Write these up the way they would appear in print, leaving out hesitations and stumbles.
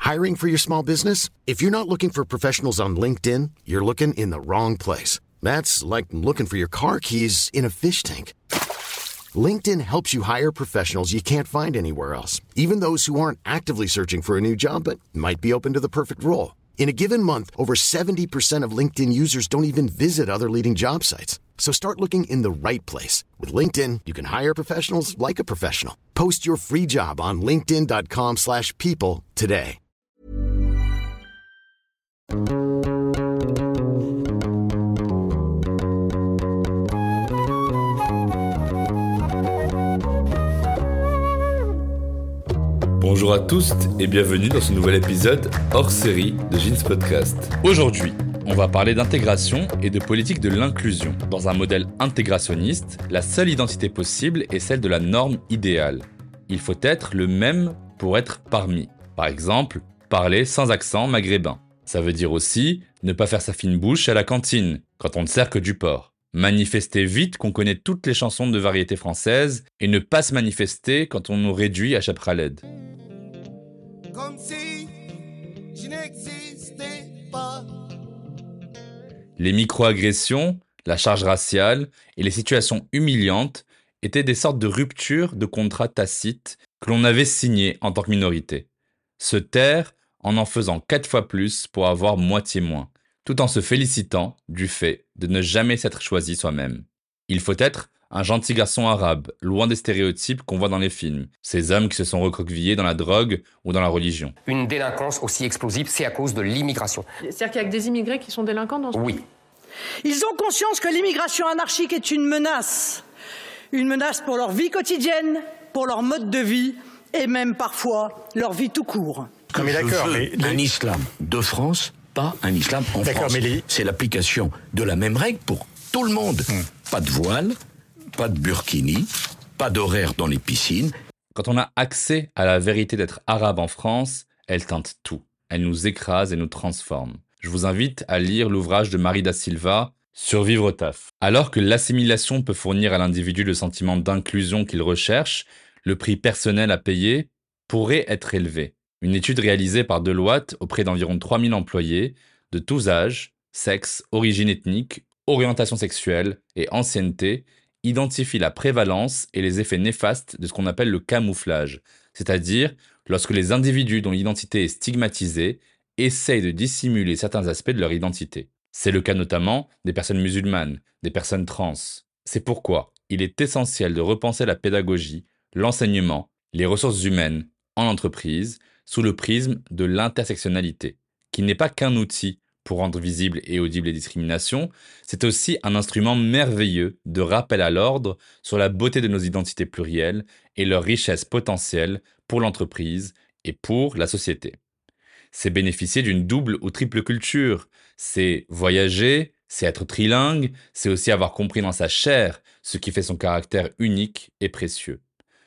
Hiring for your small business? If you're not looking for professionals on LinkedIn, you're looking in the wrong place. That's like looking for your car keys in a fish tank. LinkedIn helps you hire professionals you can't find anywhere else, even those who aren't actively searching for a new job but might be open to the perfect role. In a given month, over 70% of LinkedIn users don't even visit other leading job sites. So start looking in the right place. With LinkedIn, you can hire professionals like a professional. Post your free job on linkedin.com/people today. Bonjour à tous et bienvenue dans ce nouvel épisode hors série de Jeans Podcast. Aujourd'hui, on va parler d'intégration et de politique de l'inclusion. Dans un modèle intégrationniste, la seule identité possible est celle de la norme idéale. Il faut être le même pour être parmi. Par exemple, parler sans accent maghrébin. Ça veut dire aussi ne pas faire sa fine bouche à la cantine, quand on ne sert que du porc. Manifester vite qu'on connaît toutes les chansons de variété française et ne pas se manifester quand on nous réduit à chapraled. Comme si je n'existais pas. Les micro-agressions, la charge raciale et les situations humiliantes étaient des sortes de ruptures de contrats tacites que l'on avait signés en tant que minorité. Se taire en faisant 4 fois plus pour avoir moitié moins, tout en se félicitant du fait de ne jamais s'être choisi soi-même. Il faut être un gentil garçon arabe, loin des stéréotypes qu'on voit dans les films, ces hommes qui se sont recroquevillés dans la drogue ou dans la religion. Une délinquance aussi explosive, c'est à cause de l'immigration. C'est-à-dire qu'il y a que des immigrés qui sont délinquants dans ce pays ? Oui. Ils ont conscience que l'immigration anarchique est une menace pour leur vie quotidienne, pour leur mode de vie et même parfois leur vie tout court. Non, mais d'accord, un islam de France, pas un islam en France. C'est l'application de la même règle pour tout le monde. Pas de voile, pas de burkini, pas d'horaire dans les piscines. Quand on a accès à la vérité d'être arabe en France, elle teinte tout. Elle nous écrase et nous transforme. Je vous invite à lire l'ouvrage de Marie da Silva, Survivre au taf. Alors que l'assimilation peut fournir à l'individu le sentiment d'inclusion qu'il recherche, le prix personnel à payer pourrait être élevé. Une étude réalisée par Deloitte auprès d'environ 3000 employés, de tous âges, sexe, origine ethnique, orientation sexuelle et ancienneté, identifie la prévalence et les effets néfastes de ce qu'on appelle le camouflage, c'est-à-dire lorsque les individus dont l'identité est stigmatisée essayent de dissimuler certains aspects de leur identité. C'est le cas notamment des personnes musulmanes, des personnes trans. C'est pourquoi il est essentiel de repenser la pédagogie, l'enseignement, les ressources humaines en entreprise sous le prisme de l'intersectionnalité, qui n'est pas qu'un outil pour rendre visibles et audibles les discriminations, c'est aussi un instrument merveilleux de rappel à l'ordre sur la beauté de nos identités plurielles et leur richesse potentielle pour l'entreprise et pour la société. C'est bénéficier d'une double ou triple culture, c'est voyager, c'est être trilingue, c'est aussi avoir compris dans sa chair ce qui fait son caractère unique et précieux.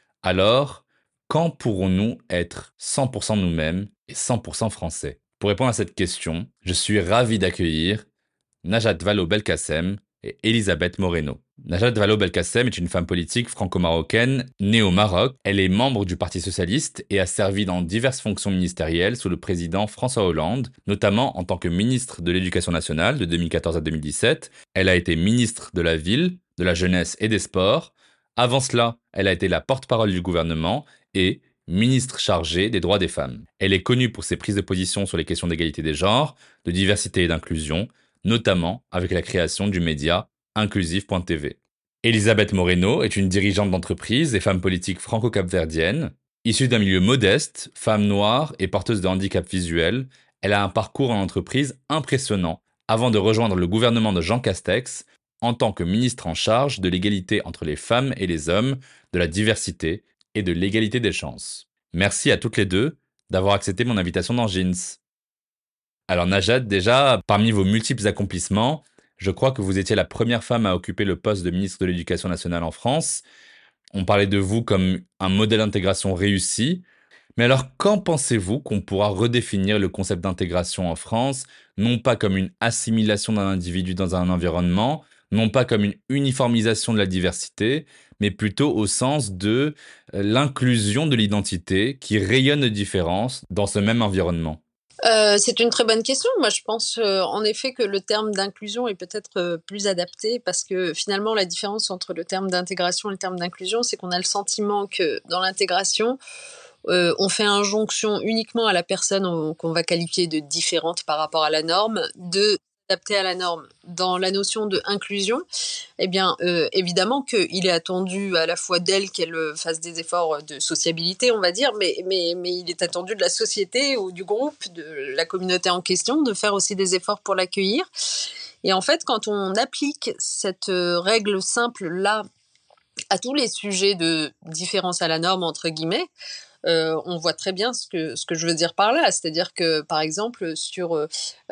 Alors, quand pourrons-nous être 100% nous-mêmes et 100% français ? Pour répondre à cette question, je suis ravi d'accueillir Najat Vallaud-Belkacem et Elisabeth Moreno. Najat Vallaud-Belkacem est une femme politique franco-marocaine née au Maroc. Elle est membre du Parti socialiste et a servi dans diverses fonctions ministérielles sous le président François Hollande, notamment en tant que ministre de l'Éducation nationale de 2014 à 2017. Elle a été ministre de la Ville, de la Jeunesse et des Sports. Avant cela, elle a été la porte-parole du gouvernement et ministre chargée des droits des femmes. Elle est connue pour ses prises de position sur les questions d'égalité des genres, de diversité et d'inclusion, notamment avec la création du média inclusif.tv. Elisabeth Moreno est une dirigeante d'entreprise et femme politique franco-capverdienne. Issue d'un milieu modeste, femme noire et porteuse de handicap visuel, elle a un parcours en entreprise impressionnant avant de rejoindre le gouvernement de Jean Castex en tant que ministre en charge de l'égalité entre les femmes et les hommes, de la diversité et de l'égalité des chances. Merci à toutes les deux d'avoir accepté mon invitation dans Jeans. Alors Najat, déjà, parmi vos multiples accomplissements, je crois que vous étiez la première femme à occuper le poste de ministre de l'Éducation nationale en France. On parlait de vous comme un modèle d'intégration réussi. Mais alors, quand pensez-vous qu'on pourra redéfinir le concept d'intégration en France, non pas comme une assimilation d'un individu dans un environnement, non pas comme une uniformisation de la diversité, mais plutôt au sens de l'inclusion de l'identité qui rayonne de différence dans ce même environnement? C'est une très bonne question. Moi, je pense en effet que le terme d'inclusion est peut-être plus adapté parce que finalement, la différence entre le terme d'intégration et le terme d'inclusion, c'est qu'on a le sentiment que dans l'intégration, on fait injonction uniquement à la personne qu'on va qualifier de différente par rapport à la norme, de s'adapter à la norme. Dans la notion de inclusion, eh bien, évidemment qu'il est attendu à la fois d'elle qu'elle fasse des efforts de sociabilité, on va dire, mais il est attendu de la société ou du groupe, de la communauté en question, de faire aussi des efforts pour l'accueillir. Et en fait, quand on applique cette règle simple-là à tous les sujets de différence à la norme, entre guillemets, on voit très bien ce que je veux dire par là. C'est-à-dire que, par exemple, sur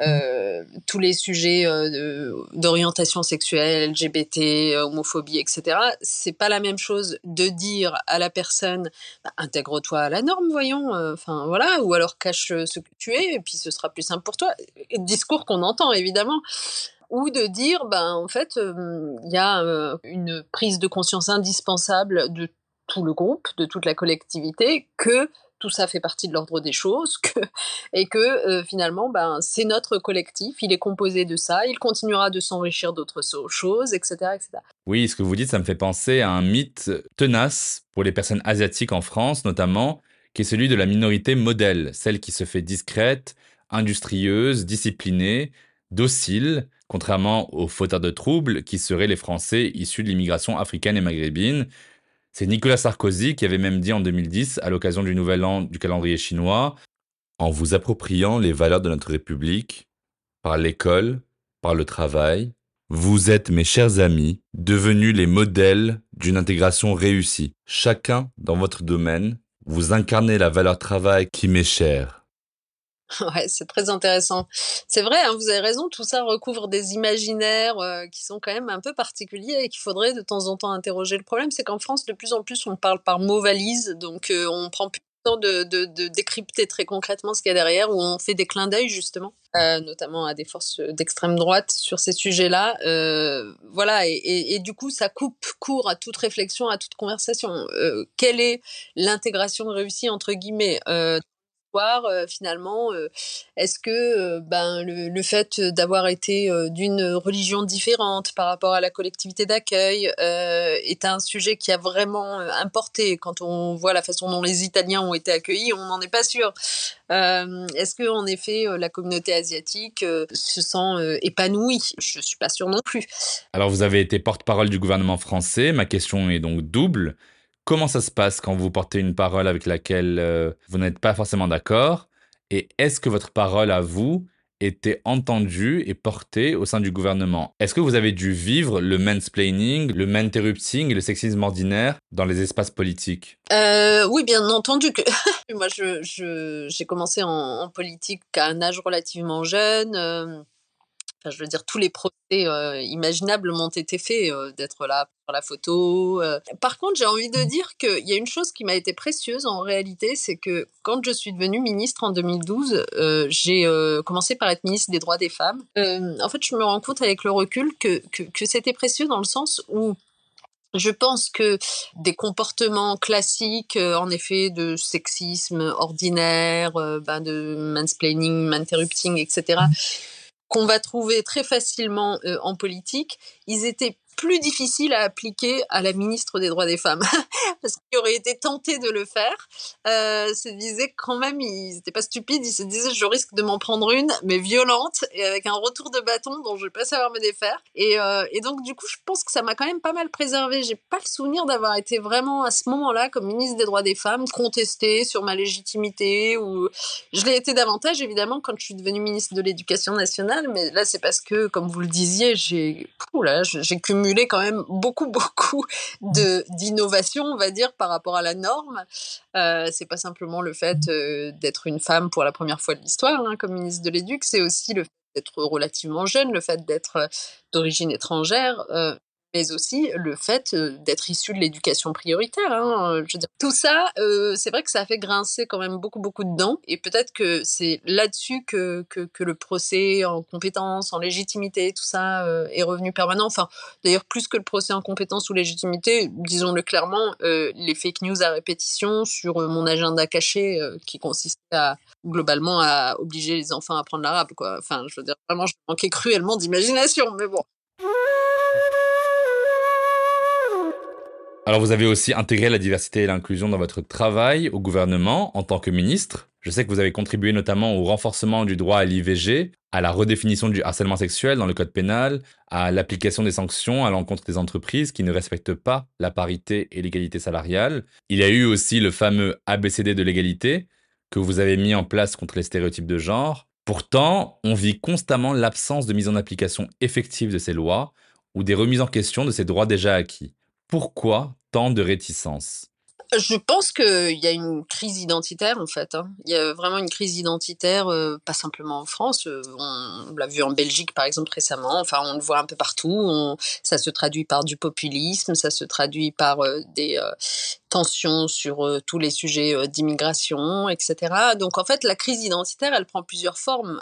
tous les sujets d'orientation sexuelle, LGBT, homophobie, etc., c'est pas la même chose de dire à la personne intègre-toi à la norme, voyons, voilà, ou alors cache ce que tu es, et puis ce sera plus simple pour toi. Discours qu'on entend, évidemment. Ou de dire, en fait, il y a une prise de conscience indispensable de tout le groupe, de toute la collectivité, que tout ça fait partie de l'ordre des choses, et que finalement, c'est notre collectif, il est composé de ça, il continuera de s'enrichir d'autres choses, etc., etc. Oui, ce que vous dites, ça me fait penser à un mythe tenace pour les personnes asiatiques en France, notamment, qui est celui de la minorité modèle, celle qui se fait discrète, industrieuse, disciplinée, docile, contrairement aux fauteurs de troubles qui seraient les Français issus de l'immigration africaine et maghrébine. C'est Nicolas Sarkozy qui avait même dit en 2010, à l'occasion du Nouvel An du calendrier chinois, en vous appropriant les valeurs de notre République, par l'école, par le travail, vous êtes, mes chers amis, devenus les modèles d'une intégration réussie. Chacun dans votre domaine, vous incarnez la valeur travail qui m'est chère. Ouais, c'est très intéressant. C'est vrai, hein, vous avez raison, tout ça recouvre des imaginaires qui sont quand même un peu particuliers et qu'il faudrait de temps en temps interroger. Le problème, c'est qu'en France, de plus en plus, on parle par mots valises, donc on prend plus le temps de décrypter très concrètement ce qu'il y a derrière, où on fait des clins d'œil, justement, notamment à des forces d'extrême droite sur ces sujets-là. Voilà, et du coup, ça coupe court à toute réflexion, à toute conversation. Quelle est l'intégration réussie, entre guillemets finalement, est-ce que le fait d'avoir été d'une religion différente par rapport à la collectivité d'accueil est un sujet qui a vraiment importé? Quand on voit la façon dont les Italiens ont été accueillis, on n'en est pas sûr. Est-ce que en effet la communauté asiatique se sent épanouie? Je suis pas sûre non plus. Alors vous avez été porte-parole du gouvernement français, ma question est donc double. Comment ça se passe quand vous portez une parole avec laquelle vous n'êtes pas forcément d'accord? Et est-ce que votre parole à vous était entendue et portée au sein du gouvernement? Est-ce que vous avez dû vivre le mansplaining, le manterrupting et le sexisme ordinaire dans les espaces politiques? Oui, bien entendu que moi j'ai commencé en politique à un âge relativement jeune. Je veux dire, tous les procès imaginables m'ont été faits, d'être là sur la photo. Par contre, j'ai envie de dire qu'il y a une chose qui m'a été précieuse en réalité, c'est que quand je suis devenue ministre en 2012, j'ai commencé par être ministre des droits des femmes. En fait, je me rends compte avec le recul que c'était précieux dans le sens où je pense que des comportements classiques, en effet, de sexisme ordinaire, de mansplaining, manterrupting, etc., qu'on va trouver très facilement en politique, ils étaient plus difficiles à appliquer à la ministre des droits des femmes. Parce qu'ils auraient été tentés de le faire, se disaient quand même, ils n'étaient pas stupides, ils se disaient je risque de m'en prendre une, mais violente, et avec un retour de bâton dont je vais pas savoir me défaire. Et donc du coup, je pense que ça m'a quand même pas mal préservée. J'ai pas le souvenir d'avoir été vraiment à ce moment-là, comme ministre des droits des femmes, contestée sur ma légitimité, ou je l'ai été davantage évidemment quand je suis devenue ministre de l'Éducation nationale, mais là c'est parce que, comme vous le disiez, j'ai cumulé quand même beaucoup d'innovation, on va dire, par rapport à la norme. C'est pas simplement le fait d'être une femme pour la première fois de l'histoire, hein, comme ministre de l'Éduc, c'est aussi le fait d'être relativement jeune, le fait d'être d'origine étrangère. mais aussi le fait d'être issu de l'éducation prioritaire. Je veux dire, tout ça, c'est vrai que ça a fait grincer quand même beaucoup, beaucoup de dents. Et peut-être que c'est là-dessus que le procès en compétence, en légitimité, tout ça est revenu permanent. Enfin, d'ailleurs, plus que le procès en compétence ou légitimité, disons-le clairement, les fake news à répétition sur mon agenda caché qui consistait globalement à obliger les enfants à apprendre l'arabe, quoi. Enfin, je veux dire, vraiment, je manquais cruellement d'imagination, mais bon. Alors, vous avez aussi intégré la diversité et l'inclusion dans votre travail au gouvernement en tant que ministre. Je sais que vous avez contribué notamment au renforcement du droit à l'IVG, à la redéfinition du harcèlement sexuel dans le code pénal, à l'application des sanctions à l'encontre des entreprises qui ne respectent pas la parité et l'égalité salariale. Il y a eu aussi le fameux ABCD de l'égalité que vous avez mis en place contre les stéréotypes de genre. Pourtant, on vit constamment l'absence de mise en application effective de ces lois ou des remises en question de ces droits déjà acquis. Pourquoi tant de réticence ? Je pense qu'il y a une crise identitaire, en fait. Il y a vraiment une crise identitaire, pas simplement en France. On l'a vu en Belgique, par exemple, récemment. Enfin, on le voit un peu partout. Ça se traduit par du populisme, ça se traduit par des tensions sur tous les sujets d'immigration, etc. Donc, en fait, la crise identitaire, elle prend plusieurs formes.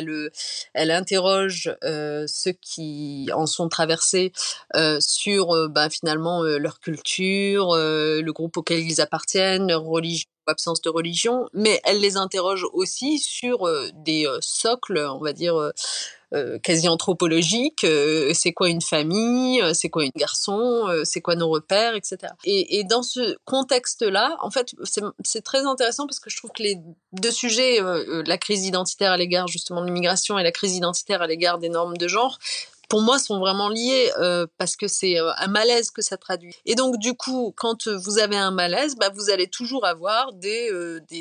Elle interroge ceux qui en sont traversés sur finalement leur culture, le groupe auquel ils appartiennent, leur religion ou absence de religion, mais elle les interroge aussi sur des socles, on va dire, quasi anthropologiques. C'est quoi une famille, c'est quoi un garçon, c'est quoi nos repères, etc. Et dans ce contexte-là, en fait, c'est très intéressant parce que je trouve que les deux sujets, la crise identitaire à l'égard justement de l'immigration et la crise identitaire à l'égard des normes de genre, pour moi, sont vraiment liés parce que c'est un malaise que ça traduit. Et donc, du coup, quand vous avez un malaise, vous allez toujours avoir des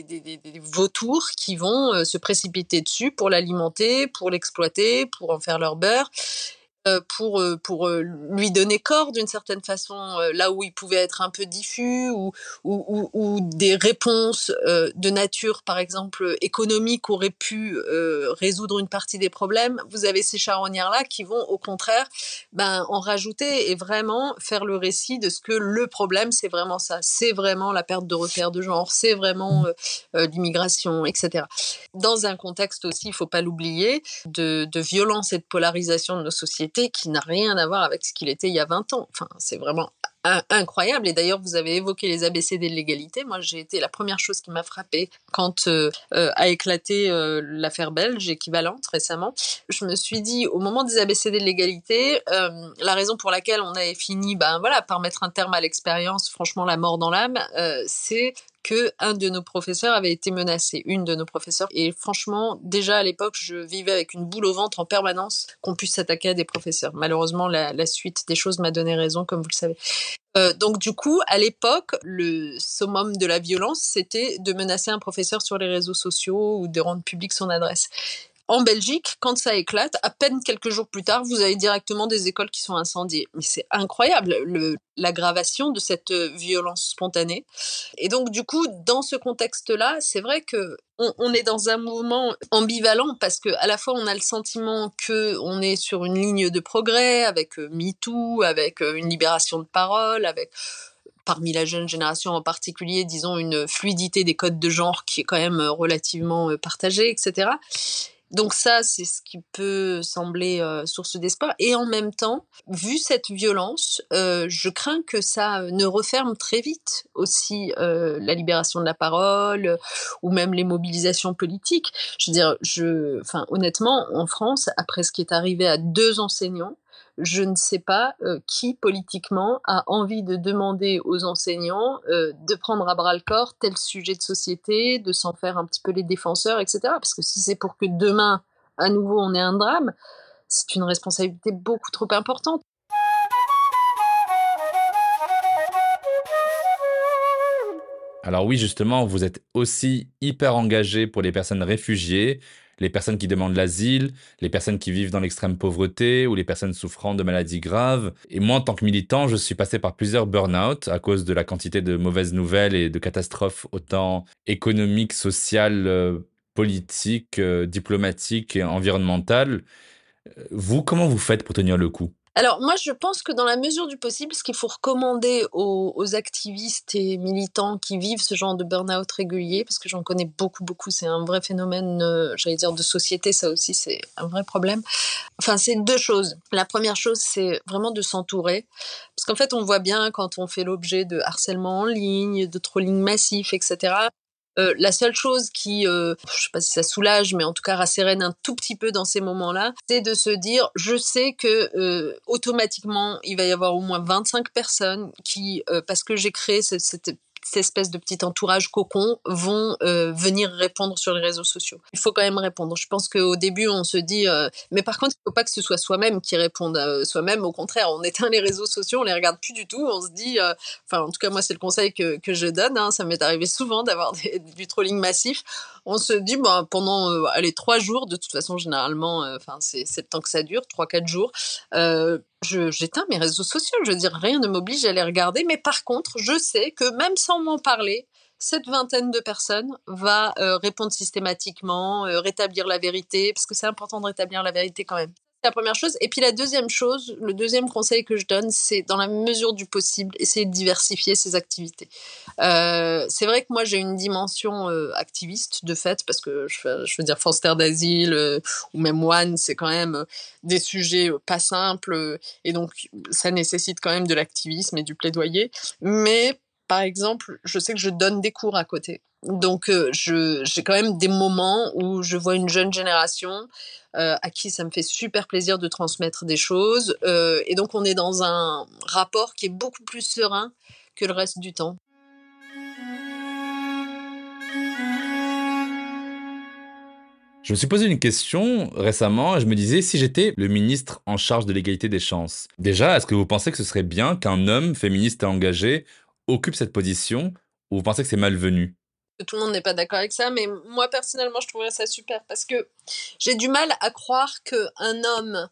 vautours qui vont se précipiter dessus pour l'alimenter, pour l'exploiter, pour en faire leur beurre. Pour lui donner corps d'une certaine façon, là où il pouvait être un peu diffus ou des réponses de nature, par exemple, économique auraient pu résoudre une partie des problèmes. Vous avez ces charognards-là qui vont, au contraire, en rajouter et vraiment faire le récit de ce que le problème, c'est vraiment ça. C'est vraiment la perte de repères de genre, c'est vraiment l'immigration, etc. Dans un contexte aussi, il ne faut pas l'oublier, de violence et de polarisation de nos sociétés qui n'a rien à voir avec ce qu'il était il y a 20 ans. Enfin, c'est vraiment incroyable. Et d'ailleurs, vous avez évoqué les ABCD de l'égalité. Moi, la première chose qui m'a frappée quand a éclaté l'affaire belge équivalente récemment. Je me suis dit, au moment des ABCD de l'égalité, la raison pour laquelle on avait fini par mettre un terme à l'expérience, franchement, la mort dans l'âme, c'est qu'un de nos professeurs avait été menacé, une de nos professeurs. Et franchement, déjà à l'époque, je vivais avec une boule au ventre en permanence qu'on puisse s'attaquer à des professeurs. Malheureusement, la suite des choses m'a donné raison, comme vous le savez. Donc du coup, à l'époque, le summum de la violence, c'était de menacer un professeur sur les réseaux sociaux ou de rendre publique son adresse. En Belgique, quand ça éclate, à peine quelques jours plus tard, vous avez directement des écoles qui sont incendiées. Mais c'est incroyable, l'aggravation de cette violence spontanée. Et donc, du coup, dans ce contexte-là, c'est vrai que on est dans un mouvement ambivalent parce que à la fois, on a le sentiment qu'on est sur une ligne de progrès avec MeToo, avec une libération de parole, avec parmi la jeune génération en particulier, disons, une fluidité des codes de genre qui est quand même relativement partagée, etc. Donc ça, c'est ce qui peut sembler source d'espoir. Et en même temps, vu cette violence, je crains que ça ne referme très vite aussi la libération de la parole ou même les mobilisations politiques. Je veux dire, honnêtement, en France, après ce qui est arrivé à 2 enseignants, je ne sais pas qui politiquement a envie de demander aux enseignants de prendre à bras-le-corps tel sujet de société, de s'en faire un petit peu les défenseurs, etc. Parce que si c'est pour que demain, à nouveau, on ait un drame, c'est une responsabilité beaucoup trop importante. Alors oui, justement, vous êtes aussi hyper engagé pour les personnes réfugiées, les personnes qui demandent l'asile, les personnes qui vivent dans l'extrême pauvreté ou les personnes souffrant de maladies graves. Et moi, en tant que militant, je suis passé par plusieurs burn-out à cause de la quantité de mauvaises nouvelles et de catastrophes autant économiques, sociales, politiques, diplomatiques et environnementales. Vous, comment vous faites pour tenir le coup ? Alors moi, je pense que dans la mesure du possible, ce qu'il faut recommander aux activistes et militants qui vivent ce genre de burn-out régulier, parce que j'en connais beaucoup, c'est un vrai phénomène, j'allais dire, de société, ça aussi, c'est un vrai problème. Enfin, c'est 2 choses. La première chose, c'est vraiment de s'entourer, parce qu'en fait, on voit bien quand on fait l'objet de harcèlement en ligne, de trolling massif, etc. La seule chose qui, je sais pas si ça soulage, mais en tout cas rassérène un tout petit peu dans ces moments-là, c'est de se dire, je sais que automatiquement, il va y avoir au moins 25 personnes qui, parce que j'ai créé cette espèce de petit entourage cocon, vont venir répondre sur les réseaux sociaux. Il faut quand même répondre. Je pense qu'au début, on se dit... mais par contre, il ne faut pas que ce soit soi-même qui réponde. Soi-même, au contraire, on éteint les réseaux sociaux, on les regarde plus du tout. On se dit... Enfin, en tout cas, moi, c'est le conseil que je donne. Hein, ça m'est arrivé souvent d'avoir du trolling massif. On se dit, pendant 3 jours, de toute façon, généralement, c'est le temps que ça dure, 3-4 jours, j'éteins mes réseaux sociaux. Je veux dire, rien ne m'oblige à les regarder. Mais par contre, je sais que même sans m'en parler, cette vingtaine de personnes va répondre systématiquement, rétablir la vérité, parce que c'est important de rétablir la vérité quand même. C'est la première chose. Et puis la deuxième chose, le deuxième conseil que je donne, c'est dans la mesure du possible, essayer de diversifier ses activités. C'est vrai que moi j'ai une dimension activiste de fait, parce que je veux dire France Terre d'Asile ou même One, c'est quand même des sujets pas simples, et donc ça nécessite quand même de l'activisme et du plaidoyer. Mais par exemple, je sais que je donne des cours à côté. Donc, j'ai quand même des moments où je vois une jeune génération à qui ça me fait super plaisir de transmettre des choses. Et donc, on est dans un rapport qui est beaucoup plus serein que le reste du temps. Je me suis posé une question récemment et je me disais si j'étais le ministre en charge de l'égalité des chances. Déjà, est-ce que vous pensez que ce serait bien qu'un homme féministe et engagé occupe cette position ou vous pensez que c'est malvenu ? Tout le monde n'est pas d'accord avec ça, mais moi personnellement je trouverais ça super parce que j'ai du mal à croire qu'un homme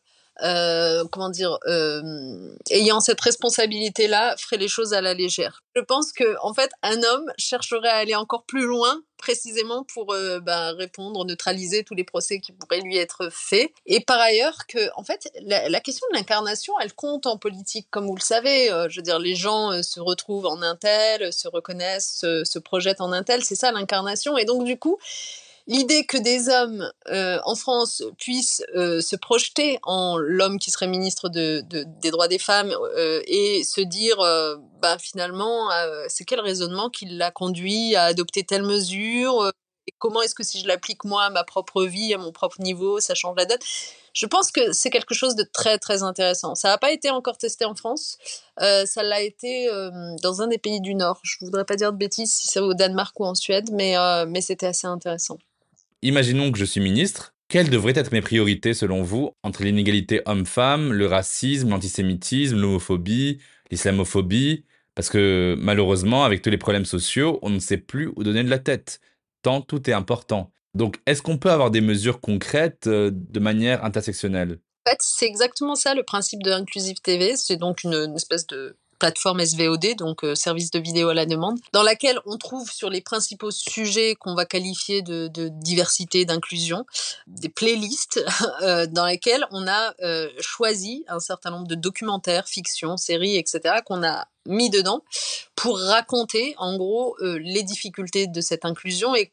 ayant cette responsabilité-là ferait les choses à la légère. Je pense que en fait un homme chercherait à aller encore plus loin précisément pour répondre, neutraliser tous les procès qui pourraient lui être faits. Et par ailleurs que en fait la question de l'incarnation elle compte en politique comme vous le savez. Je veux dire les gens se retrouvent en un tel, se reconnaissent, se projettent en un tel, c'est ça l'incarnation. Et donc du coup l'idée que des hommes en France puissent se projeter en l'homme qui serait ministre des droits des femmes et se dire finalement c'est quel raisonnement qui l'a conduit à adopter telle mesure et comment est-ce que si je l'applique moi à ma propre vie, à mon propre niveau, ça change la donne. Je pense que c'est quelque chose de très très intéressant. Ça n'a pas été encore testé en France, ça l'a été dans un des pays du Nord. Je ne voudrais pas dire de bêtises si c'est au Danemark ou en Suède, mais c'était assez intéressant. Imaginons que je suis ministre. Quelles devraient être mes priorités selon vous entre l'inégalité homme-femme, le racisme, l'antisémitisme, l'homophobie, l'islamophobie? Parce que malheureusement, avec tous les problèmes sociaux, on ne sait plus où donner de la tête, tant tout est important. Donc, est-ce qu'on peut avoir des mesures concrètes de manière intersectionnelle? En fait, c'est exactement ça le principe de Inclusive TV. C'est donc une espèce de plateforme SVOD, donc service de vidéo à la demande, dans laquelle on trouve sur les principaux sujets qu'on va qualifier de diversité, d'inclusion, des playlists dans lesquelles on a choisi un certain nombre de documentaires, fictions, séries, etc., qu'on a mis dedans pour raconter en gros les difficultés de cette inclusion et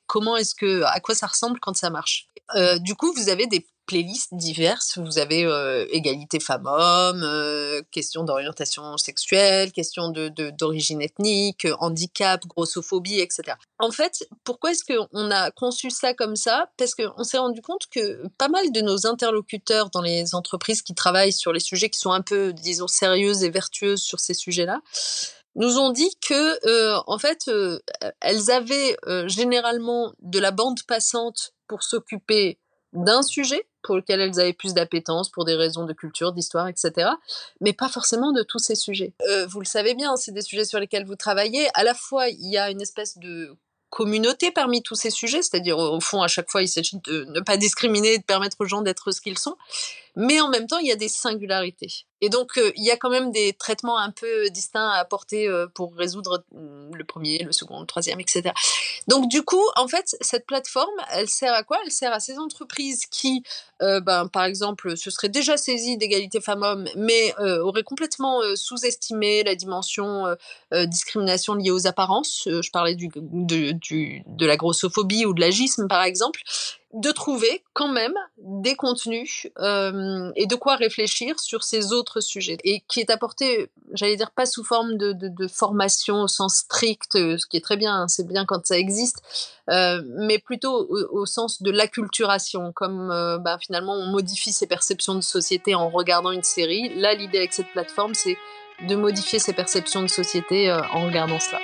à quoi ça ressemble quand ça marche. Du coup, vous avez des playlists diverses. Vous avez égalité femmes-hommes, question d'orientation sexuelle, question d'origine ethnique, handicap, grossophobie, etc. En fait, pourquoi est-ce qu'on a conçu ça comme ça? Parce qu'on s'est rendu compte que pas mal de nos interlocuteurs dans les entreprises qui travaillent sur les sujets qui sont un peu, disons, sérieuses et vertueuses sur ces sujets-là, nous ont dit que, en fait, elles avaient généralement de la bande passante pour s'occuper d'un sujet pour lequel elles avaient plus d'appétence pour des raisons de culture, d'histoire, etc., mais pas forcément de tous ces sujets. Vous le savez bien, c'est des sujets sur lesquels vous travaillez. À la fois, il y a une espèce de communauté parmi tous ces sujets, c'est-à-dire, au fond, à chaque fois, il s'agit de ne pas discriminer et de permettre aux gens d'être ce qu'ils sont. Mais en même temps, il y a des singularités. Et donc, il y a quand même des traitements un peu distincts à apporter pour résoudre le premier, le second, le troisième, etc. Donc, du coup, en fait, cette plateforme, elle sert à quoi ? Elle sert à ces entreprises qui, par exemple, se seraient déjà saisies d'égalité femmes-hommes, mais auraient complètement sous-estimé la dimension discrimination liée aux apparences. Je parlais de la grossophobie ou de l'agisme, par exemple, de trouver quand même des contenus et de quoi réfléchir sur ces autres sujets, et qui est apporté, j'allais dire, pas sous forme de formation au sens strict, ce qui est très bien, c'est bien quand ça existe, mais plutôt au sens de l'acculturation, comme finalement on modifie ses perceptions de société en regardant une série. Là, l'idée avec cette plateforme, c'est de modifier ses perceptions de société en regardant cela.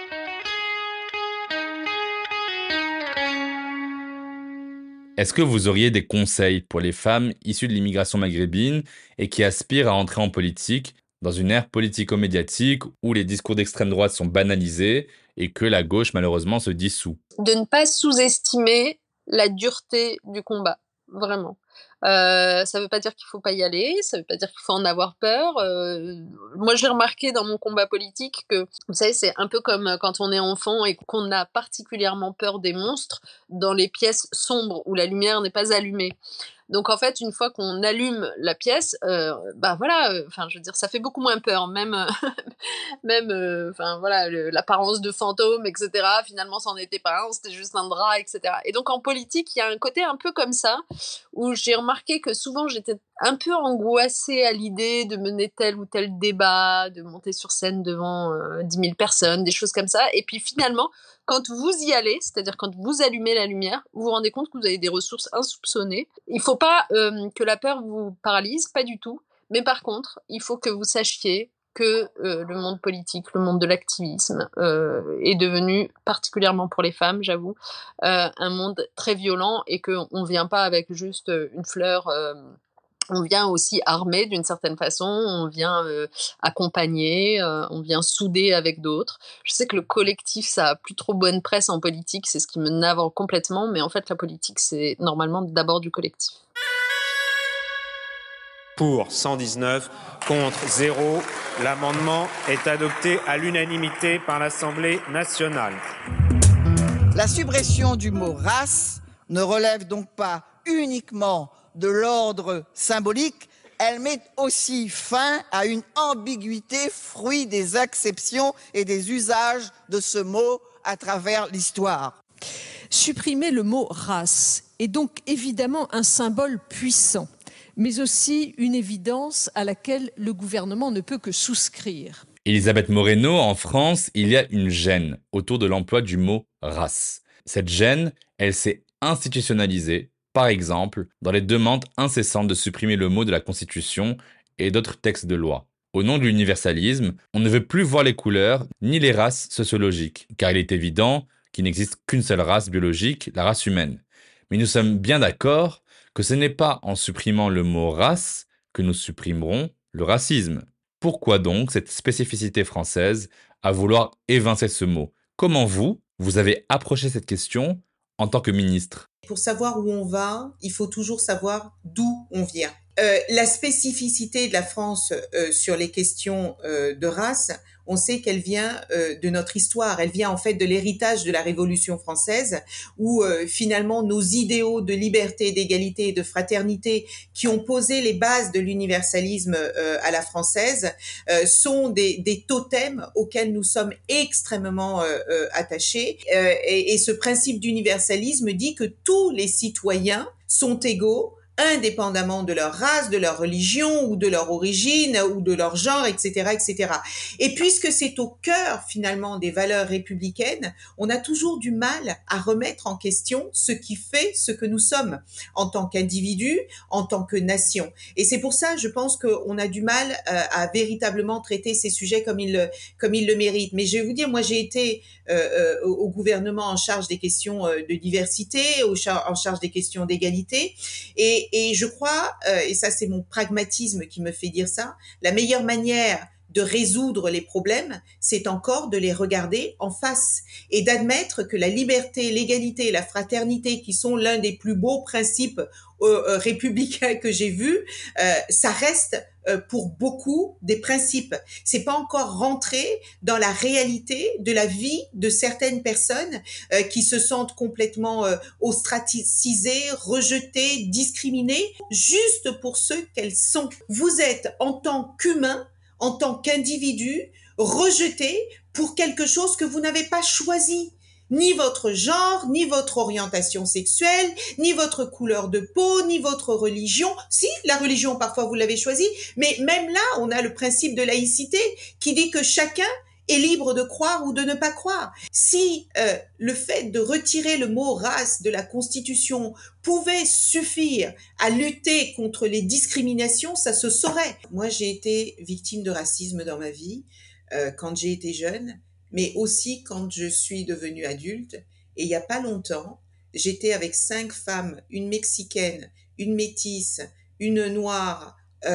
Est-ce que vous auriez des conseils pour les femmes issues de l'immigration maghrébine et qui aspirent à entrer en politique dans une ère politico-médiatique où les discours d'extrême droite sont banalisés et que la gauche malheureusement se dissout ? De ne pas sous-estimer la dureté du combat, vraiment. Ça veut pas dire qu'il faut pas y aller, ça veut pas dire qu'il faut en avoir peur. Moi, j'ai remarqué dans mon combat politique que, vous savez, c'est un peu comme quand on est enfant et qu'on a particulièrement peur des monstres dans les pièces sombres où la lumière n'est pas allumée. Donc en fait, une fois qu'on allume la pièce, je veux dire, ça fait beaucoup moins peur, même l'apparence de fantôme, etc. Finalement, c'en était pas un, c'était juste un drap, etc. Et donc en politique, il y a un côté un peu comme ça, où j'ai remarqué que souvent j'étais un peu angoissée à l'idée de mener tel ou tel débat, de monter sur scène devant 10 000 personnes, des choses comme ça. Et puis finalement, quand vous y allez, c'est-à-dire quand vous allumez la lumière, vous vous rendez compte que vous avez des ressources insoupçonnées. Il ne faut pas que la peur vous paralyse, pas du tout. Mais par contre, il faut que vous sachiez que le monde politique, le monde de l'activisme est devenu, particulièrement pour les femmes, j'avoue, un monde très violent, et qu'on ne vient pas avec juste une fleur. On vient aussi armé d'une certaine façon, on vient accompagner, on vient souder avec d'autres. Je sais que le collectif, ça a plus trop bonne presse en politique, c'est ce qui me navre complètement, mais en fait la politique, c'est normalement d'abord du collectif. Pour 119, contre 0, l'amendement est adopté à l'unanimité par l'Assemblée nationale. La suppression du mot race ne relève donc pas uniquement de l'ordre symbolique, elle met aussi fin à une ambiguïté fruit des acceptions et des usages de ce mot à travers l'histoire. Supprimer le mot race est donc évidemment un symbole puissant, mais aussi une évidence à laquelle le gouvernement ne peut que souscrire. Elisabeth Moreno, en France, il y a une gêne autour de l'emploi du mot race. Cette gêne, elle s'est institutionnalisée, par exemple, dans les demandes incessantes de supprimer le mot de la Constitution et d'autres textes de loi. Au nom de l'universalisme, on ne veut plus voir les couleurs ni les races sociologiques, car il est évident qu'il n'existe qu'une seule race biologique, la race humaine. Mais nous sommes bien d'accord que ce n'est pas en supprimant le mot race que nous supprimerons le racisme. Pourquoi donc cette spécificité française à vouloir évincer ce mot ? Comment vous avez approché cette question en tant que ministre ? Pour savoir où on va, il faut toujours savoir d'où on vient. La spécificité de la France sur les questions de race, on sait qu'elle vient de notre histoire. Elle vient en fait de l'héritage de la Révolution française, où finalement nos idéaux de liberté, d'égalité et de fraternité, qui ont posé les bases de l'universalisme à la française, sont des totems auxquels nous sommes extrêmement attachés. Et ce principe d'universalisme dit que tous les citoyens sont égaux, indépendamment de leur race, de leur religion ou de leur origine ou de leur genre, etc., etc. Et puisque c'est au cœur finalement des valeurs républicaines, on a toujours du mal à remettre en question ce qui fait ce que nous sommes en tant qu'individus, en tant que nation. Et c'est pour ça, je pense qu'on a du mal à véritablement traiter ces sujets comme ils le méritent. Mais je vais vous dire, moi j'ai été au gouvernement en charge des questions de diversité, en charge des questions d'égalité, et je crois, et ça c'est mon pragmatisme qui me fait dire ça, la meilleure manière de résoudre les problèmes, c'est encore de les regarder en face et d'admettre que la liberté, l'égalité et la fraternité, qui sont l'un des plus beaux principes républicains que j'ai vus, ça reste pour beaucoup des principes. C'est pas encore rentré dans la réalité de la vie de certaines personnes qui se sentent complètement ostracisées, rejetées, discriminées, juste pour ce qu'elles sont. Vous êtes en tant qu'humain, en tant qu'individu, rejeté pour quelque chose que vous n'avez pas choisi. Ni votre genre, ni votre orientation sexuelle, ni votre couleur de peau, ni votre religion. Si, la religion, parfois, vous l'avez choisie, mais même là, on a le principe de laïcité qui dit que chacun est libre de croire ou de ne pas croire. Si le fait de retirer le mot race de la Constitution pouvait suffire à lutter contre les discriminations, ça se saurait. Moi, j'ai été victime de racisme dans ma vie quand j'ai été jeune, mais aussi quand je suis devenue adulte. Et il n'y a pas longtemps, j'étais avec 5 femmes, une mexicaine, une métisse, une noire,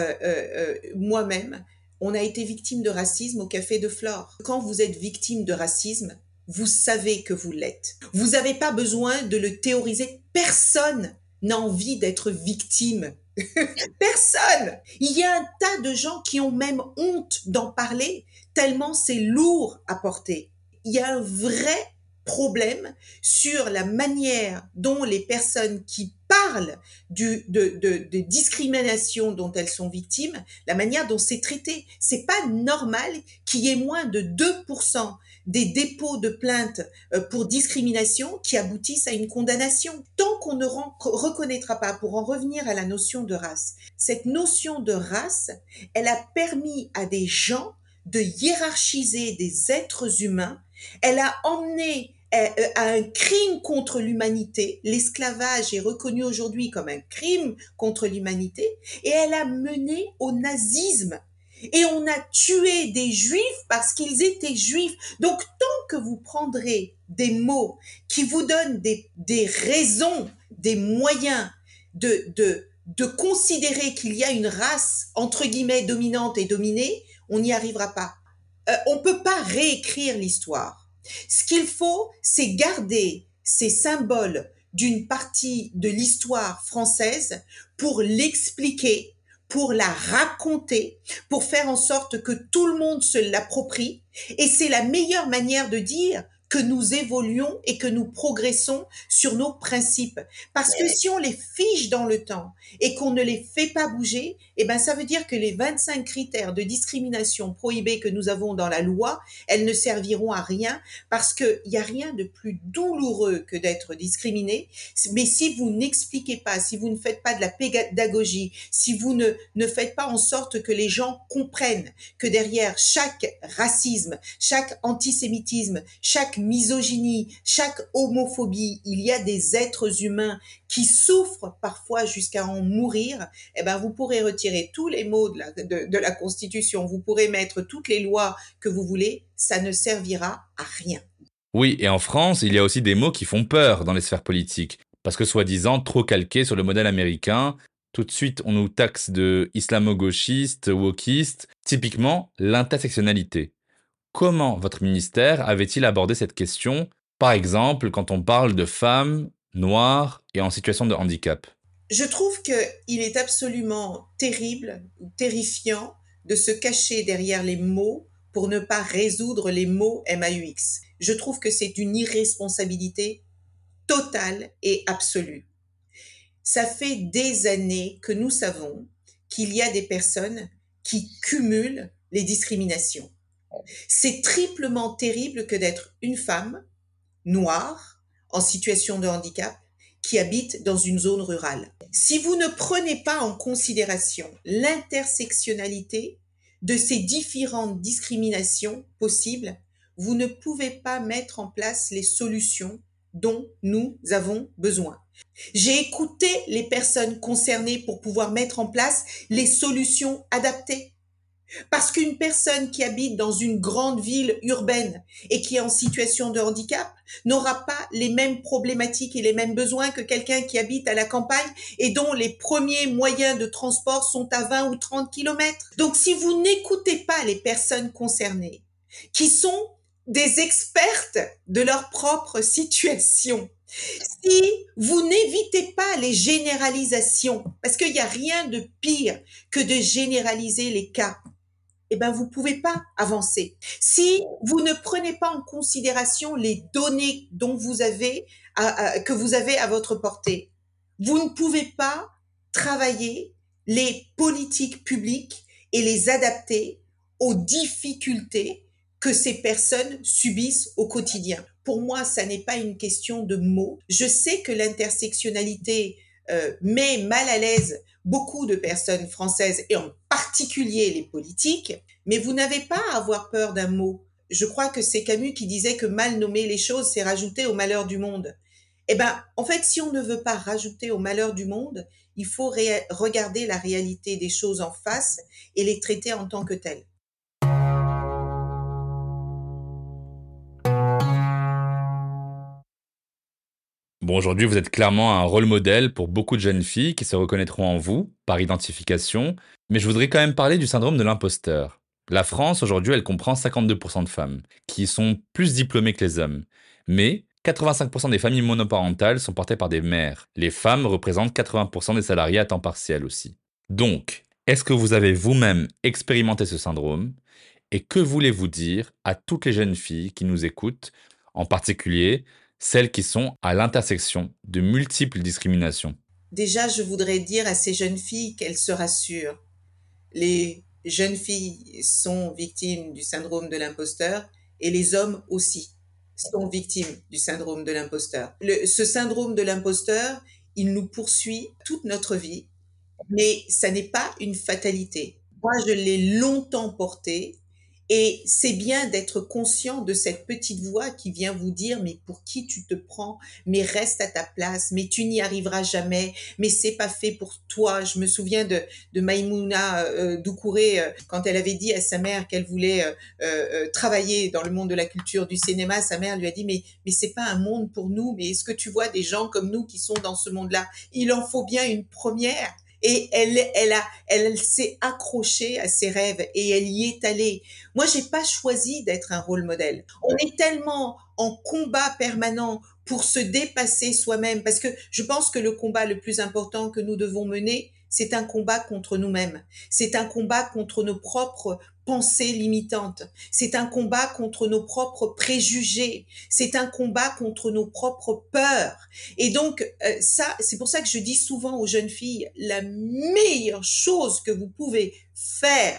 moi-même. On a été victime de racisme au Café de Flore. Quand vous êtes victime de racisme, vous savez que vous l'êtes. Vous n'avez pas besoin de le théoriser. Personne n'a envie d'être victime. Personne. Il y a un tas de gens qui ont même honte d'en parler, tellement c'est lourd à porter. Il y a un vrai problème sur la manière dont les personnes qui parlent de discrimination dont elles sont victimes, la manière dont c'est traité. C'est pas normal qu'il y ait moins de 2% des dépôts de plaintes pour discrimination qui aboutissent à une condamnation. Tant qu'on ne reconnaîtra pas, pour en revenir à la notion de race, cette notion de race, elle a permis à des gens de hiérarchiser des êtres humains. Elle a emmené à un crime contre l'humanité. L'esclavage est reconnu aujourd'hui comme un crime contre l'humanité et elle a mené au nazisme. Et on a tué des juifs parce qu'ils étaient juifs. Donc, tant que vous prendrez des mots qui vous donnent des raisons, des moyens de considérer qu'il y a une race, entre guillemets, dominante et dominée, on n'y arrivera pas. On peut pas réécrire l'histoire. Ce qu'il faut, c'est garder ces symboles d'une partie de l'histoire française pour l'expliquer, pour la raconter, pour faire en sorte que tout le monde se l'approprie. Et c'est la meilleure manière de dire que nous évoluons et que nous progressons sur nos principes. Parce que si on les fige dans le temps et qu'on ne les fait pas bouger, eh ben ça veut dire que les 25 critères de discrimination prohibés que nous avons dans la loi, elles ne serviront à rien parce qu'il n'y a rien de plus douloureux que d'être discriminé. Mais si vous n'expliquez pas, si vous ne faites pas de la pédagogie, si vous ne faites pas en sorte que les gens comprennent que derrière chaque racisme, chaque antisémitisme, chaque misogynie, chaque homophobie, il y a des êtres humains qui souffrent parfois jusqu'à en mourir, eh ben vous pourrez retirer tous les mots de la Constitution, vous pourrez mettre toutes les lois que vous voulez, ça ne servira à rien. Oui, et en France, il y a aussi des mots qui font peur dans les sphères politiques, parce que soi-disant trop calqués sur le modèle américain. Tout de suite, on nous taxe de islamo-gauchiste, wokiste, typiquement l'intersectionnalité. Comment votre ministère avait-il abordé cette question, par exemple quand on parle de femmes noires et en situation de handicap? Je trouve qu'il est absolument terrible, terrifiant de se cacher derrière les mots pour ne pas résoudre les mots MAUX. Je trouve que c'est une irresponsabilité totale et absolue. Ça fait des années que nous savons qu'il y a des personnes qui cumulent les discriminations. C'est triplement terrible que d'être une femme noire en situation de handicap qui habite dans une zone rurale. Si vous ne prenez pas en considération l'intersectionnalité de ces différentes discriminations possibles, vous ne pouvez pas mettre en place les solutions dont nous avons besoin. J'ai écouté les personnes concernées pour pouvoir mettre en place les solutions adaptées. Parce qu'une personne qui habite dans une grande ville urbaine et qui est en situation de handicap n'aura pas les mêmes problématiques et les mêmes besoins que quelqu'un qui habite à la campagne et dont les premiers moyens de transport sont à 20 ou 30 kilomètres. Donc si vous n'écoutez pas les personnes concernées, qui sont des expertes de leur propre situation, si vous n'évitez pas les généralisations, parce qu'il n'y a rien de pire que de généraliser les cas, eh ben vous pouvez pas avancer. Si vous ne prenez pas en considération les données dont que vous avez à votre portée, vous ne pouvez pas travailler les politiques publiques et les adapter aux difficultés que ces personnes subissent au quotidien. Pour moi, ça n'est pas une question de mots. Je sais que l'intersectionnalité met mal à l'aise beaucoup de personnes françaises et en particulier les politiques, mais vous n'avez pas à avoir peur d'un mot. Je crois que c'est Camus qui disait que mal nommer les choses, c'est rajouter au malheur du monde. Eh ben, en fait, si on ne veut pas rajouter au malheur du monde, il faut regarder la réalité des choses en face et les traiter en tant que telles. Bon, aujourd'hui, vous êtes clairement un rôle modèle pour beaucoup de jeunes filles qui se reconnaîtront en vous, par identification, mais je voudrais quand même parler du syndrome de l'imposteur. La France, aujourd'hui, elle comprend 52% de femmes, qui sont plus diplômées que les hommes. Mais 85% des familles monoparentales sont portées par des mères. Les femmes représentent 80% des salariés à temps partiel aussi. Donc, est-ce que vous avez vous-même expérimenté ce syndrome? Et que voulez-vous dire à toutes les jeunes filles qui nous écoutent, en particulier celles qui sont à l'intersection de multiples discriminations? Déjà, je voudrais dire à ces jeunes filles qu'elles se rassurent. Les jeunes filles sont victimes du syndrome de l'imposteur et les hommes aussi sont victimes du syndrome de l'imposteur. Ce syndrome de l'imposteur, il nous poursuit toute notre vie, mais ça n'est pas une fatalité. Moi, je l'ai longtemps porté. Et c'est bien d'être conscient de cette petite voix qui vient vous dire mais pour qui tu te prends, mais reste à ta place, mais tu n'y arriveras jamais, mais c'est pas fait pour toi. Je me souviens de Maïmouna Doucouré quand elle avait dit à sa mère qu'elle voulait travailler dans le monde de la culture, du cinéma. Sa mère lui a dit mais c'est pas un monde pour nous, mais est-ce que tu vois des gens comme nous qui sont dans ce monde-là? Il en faut bien une première. Et elle s'est accrochée à ses rêves et elle y est allée. Moi, j'ai pas choisi d'être un rôle modèle. On est tellement en combat permanent pour se dépasser soi-même, parce que je pense que le combat le plus important que nous devons mener, c'est un combat contre nous-mêmes. C'est un combat contre nos propres pensées limitantes. C'est un combat contre nos propres préjugés. C'est un combat contre nos propres peurs. Et donc, ça, c'est pour ça que je dis souvent aux jeunes filles, la meilleure chose que vous pouvez faire,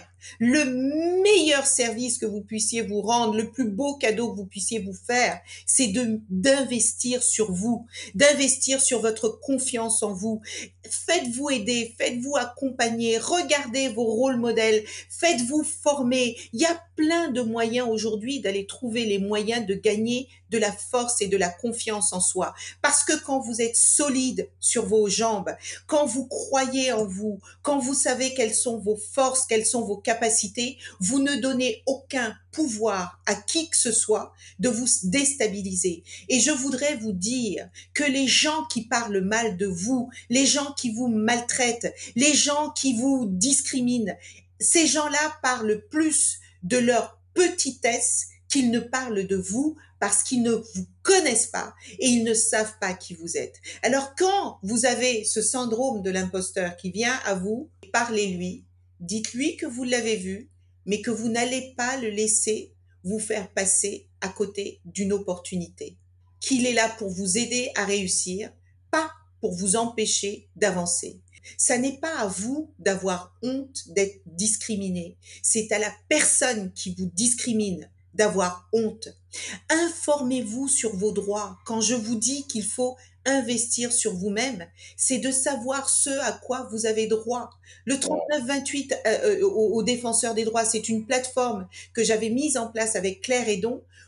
le meilleur service que vous puissiez vous rendre, le plus beau cadeau que vous puissiez vous faire, c'est d'investir sur vous, d'investir sur votre confiance en vous. Faites-vous aider, faites-vous accompagner, regardez vos rôles modèles, faites-vous former. Il y a plein de moyens aujourd'hui d'aller trouver les moyens de gagner de la force et de la confiance en soi. Parce que quand vous êtes solide sur vos jambes, quand vous croyez en vous, quand vous savez quelles sont vos forces, quelles sont vos capacités, vous ne donnez aucun pouvoir à qui que ce soit de vous déstabiliser. Et je voudrais vous dire que les gens qui parlent mal de vous, les gens qui vous maltraitent, les gens qui vous discriminent, ces gens-là parlent plus de leur petitesse qu'ils ne parlent de vous, parce qu'ils ne vous connaissent pas et ils ne savent pas qui vous êtes. Alors quand vous avez ce syndrome de l'imposteur qui vient à vous, parlez-lui, dites-lui que vous l'avez vu, mais que vous n'allez pas le laisser vous faire passer à côté d'une opportunité, qu'il est là pour vous aider à réussir, pas pour vous empêcher d'avancer. Ça n'est pas à vous d'avoir honte d'être discriminé, c'est à la personne qui vous discrimine d'avoir honte. Informez-vous sur vos droits. Quand je vous dis qu'il faut investir sur vous-même, c'est de savoir ce à quoi vous avez droit. Le 3928 aux défenseurs des droits, c'est une plateforme que j'avais mise en place avec Claire Hédon,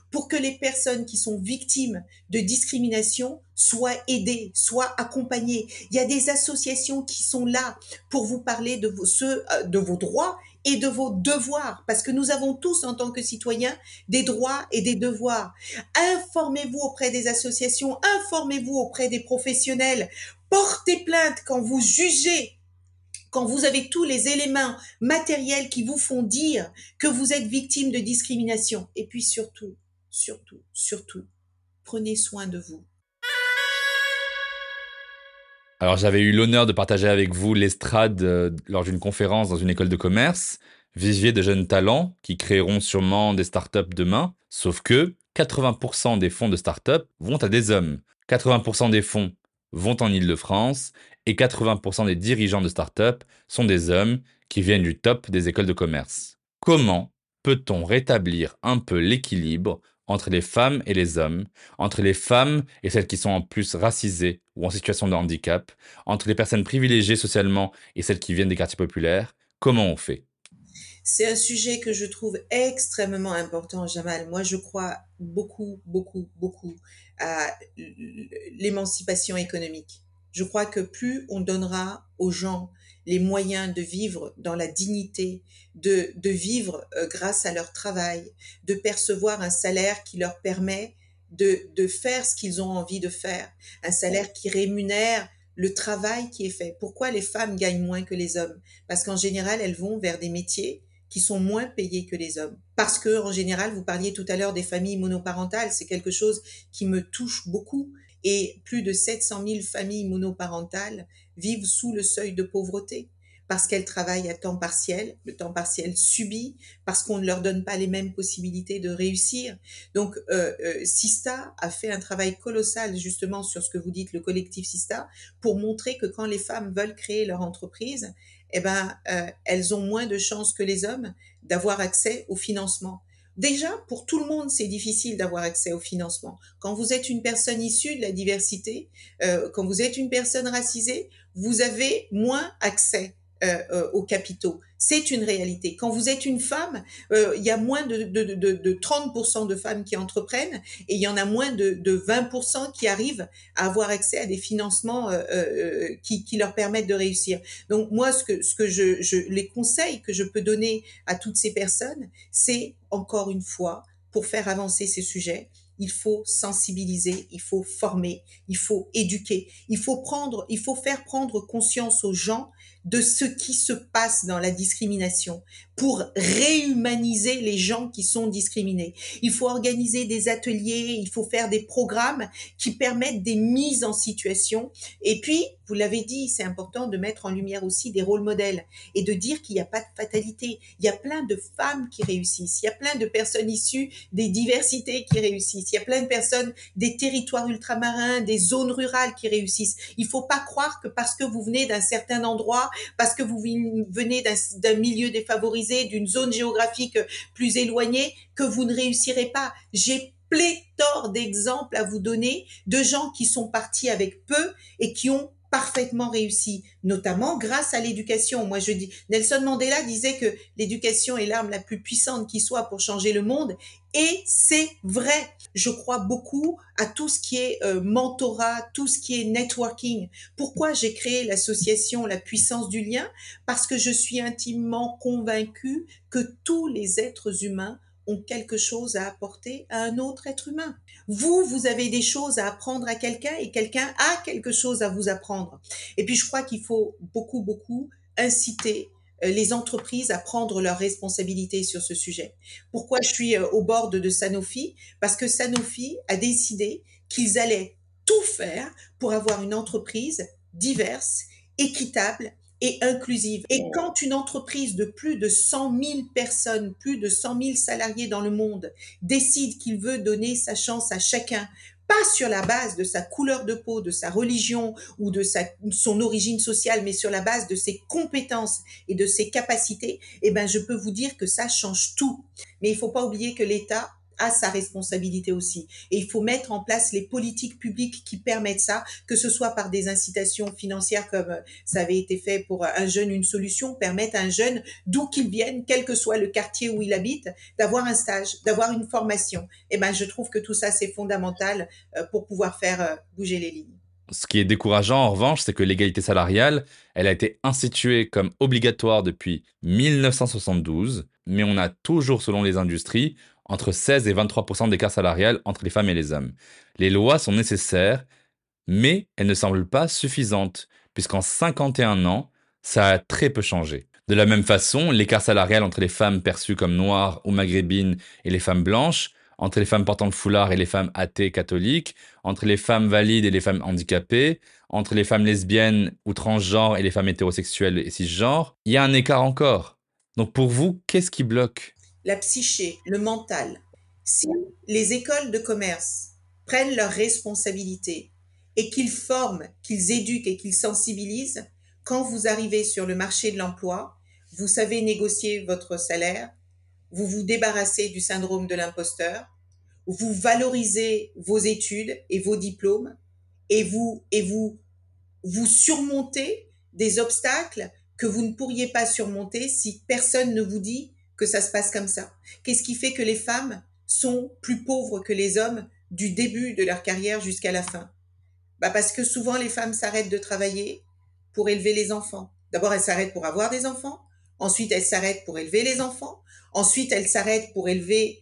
pour que les personnes qui sont victimes de discrimination soient aidées, soient accompagnées. Il y a des associations qui sont là pour vous parler de vos droits et de vos devoirs, parce que nous avons tous, en tant que citoyens, des droits et des devoirs. Informez-vous auprès des associations, informez-vous auprès des professionnels, portez plainte quand vous jugez, quand vous avez tous les éléments matériels qui vous font dire que vous êtes victime de discrimination. Et puis surtout, prenez soin de vous. Alors j'avais eu l'honneur de partager avec vous l'estrade lors d'une conférence dans une école de commerce, vivier de jeunes talents qui créeront sûrement des startups demain, sauf que 80% des fonds de startups vont à des hommes, 80% des fonds vont en Île-de-France et 80% des dirigeants de startups sont des hommes qui viennent du top des écoles de commerce. Comment peut-on rétablir un peu l'équilibre entre les femmes et les hommes, entre les femmes et celles qui sont en plus racisées ou en situation de handicap, entre les personnes privilégiées socialement et celles qui viennent des quartiers populaires? Comment on fait? C'est un sujet que je trouve extrêmement important, Jamal. Moi, je crois beaucoup à l'émancipation économique. Je crois que plus on donnera aux gens les moyens de vivre dans la dignité, de vivre grâce à leur travail, de percevoir un salaire qui leur permet de faire ce qu'ils ont envie de faire, un salaire qui rémunère le travail qui est fait. Pourquoi les femmes gagnent moins que les hommes? Parce qu'en général, elles vont vers des métiers qui sont moins payés que les hommes. Parce que, en général, vous parliez tout à l'heure des familles monoparentales, c'est quelque chose qui me touche beaucoup. Et plus de 700 000 familles monoparentales vivent sous le seuil de pauvreté parce qu'elles travaillent à temps partiel, le temps partiel subi, parce qu'on ne leur donne pas les mêmes possibilités de réussir. Donc, Sista a fait un travail colossal justement sur ce que vous dites, le collectif Sista, pour montrer que quand les femmes veulent créer leur entreprise, elles ont moins de chances que les hommes d'avoir accès au financement. Déjà, pour tout le monde, c'est difficile d'avoir accès au financement. Quand vous êtes une personne issue de la diversité, quand vous êtes une personne racisée, vous avez moins accès aux capitaux. C'est une réalité. Quand vous êtes une femme, il y a moins de 30% de femmes qui entreprennent et il y en a moins de 20% qui arrivent à avoir accès à des financements qui leur permettent de réussir. Donc moi, les conseils que je peux donner à toutes ces personnes, c'est encore une fois, pour faire avancer ces sujets, il faut sensibiliser, il faut former, il faut éduquer, il faut faire prendre conscience aux gens de ce qui se passe dans la discrimination pour réhumaniser les gens qui sont discriminés. Il faut organiser des ateliers, il faut faire des programmes qui permettent des mises en situation. Et puis, vous l'avez dit, c'est important de mettre en lumière aussi des rôles modèles et de dire qu'il n'y a pas de fatalité. Il y a plein de femmes qui réussissent, il y a plein de personnes issues des diversités qui réussissent, il y a plein de personnes des territoires ultramarins, des zones rurales qui réussissent. Il ne faut pas croire que parce que vous venez d'un certain endroit, parce que vous venez d'un milieu défavorisé, d'une zone géographique plus éloignée, que vous ne réussirez pas. J'ai pléthore d'exemples à vous donner de gens qui sont partis avec peu et qui ont parfaitement réussi, notamment grâce à l'éducation. Moi, je dis, Nelson Mandela disait que l'éducation est l'arme la plus puissante qui soit pour changer le monde, et c'est vrai. Je crois beaucoup à tout ce qui est mentorat, tout ce qui est networking. Pourquoi j'ai créé l'association La Puissance du Lien? Parce que je suis intimement convaincue que tous les êtres humains ont quelque chose à apporter à un autre être humain. Vous avez des choses à apprendre à quelqu'un et quelqu'un a quelque chose à vous apprendre. Et puis, je crois qu'il faut beaucoup inciter les entreprises à prendre leurs responsabilités sur ce sujet. Pourquoi je suis au bord de Sanofi? Parce que Sanofi a décidé qu'ils allaient tout faire pour avoir une entreprise diverse, équitable et inclusive. Et quand une entreprise de plus de 100 000 personnes, plus de 100 000 salariés dans le monde décide qu'il veut donner sa chance à chacun, pas sur la base de sa couleur de peau, de sa religion ou de son origine sociale, mais sur la base de ses compétences et de ses capacités, je peux vous dire que ça change tout. Mais il faut pas oublier que l'État a sa responsabilité aussi. Et il faut mettre en place les politiques publiques qui permettent ça, que ce soit par des incitations financières comme ça avait été fait pour Un jeune, une solution, permettre à un jeune, d'où qu'il vienne, quel que soit le quartier où il habite, d'avoir un stage, d'avoir une formation. Et ben, je trouve que tout ça, c'est fondamental pour pouvoir faire bouger les lignes. Ce qui est décourageant, en revanche, c'est que l'égalité salariale, elle a été instituée comme obligatoire depuis 1972, mais on a toujours, selon les industries, entre 16 et 23% d'écart salarial entre les femmes et les hommes. Les lois sont nécessaires, mais elles ne semblent pas suffisantes, puisqu'en 51 ans, ça a très peu changé. De la même façon, l'écart salarial entre les femmes perçues comme noires ou maghrébines et les femmes blanches, entre les femmes portant le foulard et les femmes athées catholiques, entre les femmes valides et les femmes handicapées, entre les femmes lesbiennes ou transgenres et les femmes hétérosexuelles et cisgenres, il y a un écart encore. Donc pour vous, qu'est-ce qui bloque ? La psyché, le mental. Si les écoles de commerce prennent leurs responsabilités et qu'ils forment, qu'ils éduquent et qu'ils sensibilisent, quand vous arrivez sur le marché de l'emploi, vous savez négocier votre salaire, vous vous débarrassez du syndrome de l'imposteur, vous valorisez vos études et vos diplômes et vous surmontez des obstacles que vous ne pourriez pas surmonter si personne ne vous dit que ça se passe comme ça. Qu'est-ce qui fait que les femmes sont plus pauvres que les hommes du début de leur carrière jusqu'à la fin ? Parce que souvent les femmes s'arrêtent de travailler pour élever les enfants. D'abord, elles s'arrêtent pour avoir des enfants. Ensuite, elles s'arrêtent pour élever les enfants. Ensuite, elles s'arrêtent pour aider,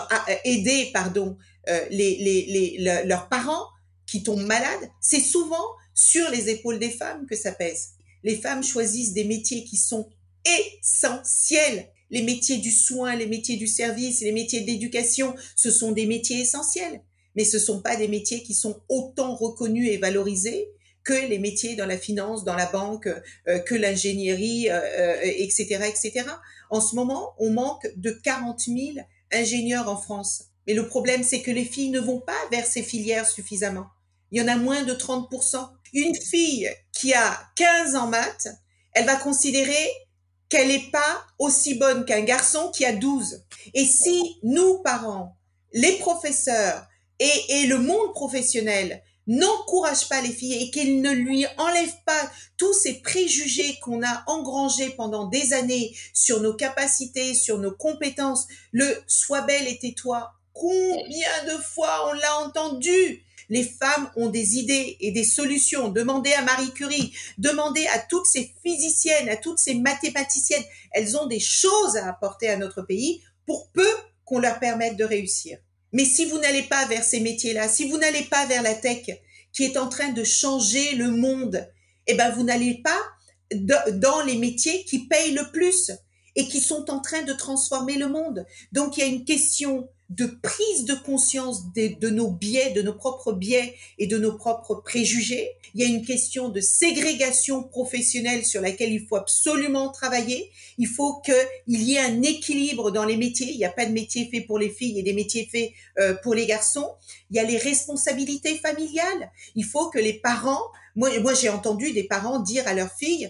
leurs parents qui tombent malades. C'est souvent sur les épaules des femmes que ça pèse. Les femmes choisissent des métiers qui sont essentiels. Les métiers du soin, les métiers du service, les métiers d'éducation, ce sont des métiers essentiels. Mais ce ne sont pas des métiers qui sont autant reconnus et valorisés que les métiers dans la finance, dans la banque, que l'ingénierie, etc., etc. En ce moment, on manque de 40 000 ingénieurs en France. Mais le problème, c'est que les filles ne vont pas vers ces filières suffisamment. Il y en a moins de 30%. Une fille qui a 15 en maths, elle va considérer qu'elle n'est pas aussi bonne qu'un garçon qui a 12. Et si nous, parents, les professeurs et le monde professionnel n'encouragent pas les filles et qu'ils ne lui enlèvent pas tous ces préjugés qu'on a engrangés pendant des années sur nos capacités, sur nos compétences, le « sois belle et tais-toi », combien de fois on l'a entendu ? Les femmes ont des idées et des solutions. Demandez à Marie Curie, demandez à toutes ces physiciennes, à toutes ces mathématiciennes. Elles ont des choses à apporter à notre pays pour peu qu'on leur permette de réussir. Mais si vous n'allez pas vers ces métiers-là, si vous n'allez pas vers la tech qui est en train de changer le monde, vous n'allez pas dans les métiers qui payent le plus et qui sont en train de transformer le monde. Donc, il y a une question de prise de conscience de nos biais, de nos propres biais et de nos propres préjugés. Il y a une question de ségrégation professionnelle sur laquelle il faut absolument travailler. Il faut qu'il y ait un équilibre dans les métiers. Il n'y a pas de métier fait pour les filles et des métiers faits pour les garçons. Il y a les responsabilités familiales. Il faut que les parents... Moi, j'ai entendu des parents dire à leurs filles